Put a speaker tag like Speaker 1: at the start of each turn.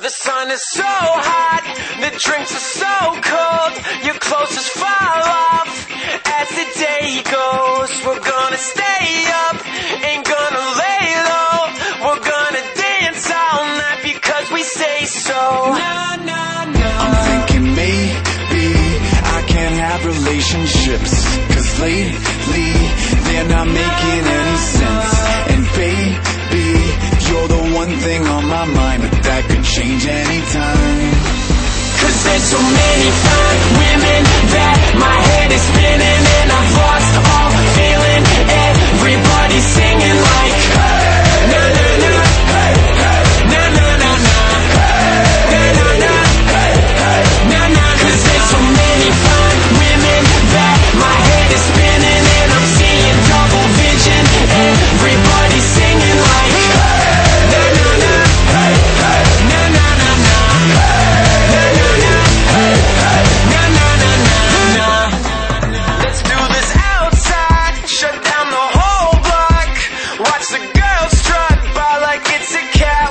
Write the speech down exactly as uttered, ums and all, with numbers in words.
Speaker 1: The sun is so hot, the drinks are so cold, your clothes just fall off as the day goes. We're gonna stay up, ain't gonna lay low, we're gonna dance all night because we say so. Nah, nah, nah.
Speaker 2: I'm thinking maybe I can't have relationships, cause lately they're not making any sense. And baby, you're the one thing on my mind, but that could change anytime.
Speaker 1: Cause there's so many fine women that my head is spinning, and I've lost all feeling. Everybody's singing like na na na, na na na na, na na na, na na. Cause there's so many fine women that my head is spinning, and I'm seeing double vision. Everybody's singing like na na na, na na na na. Let's do this outside, shut down the whole block, watch the girls strut by like it's a cat.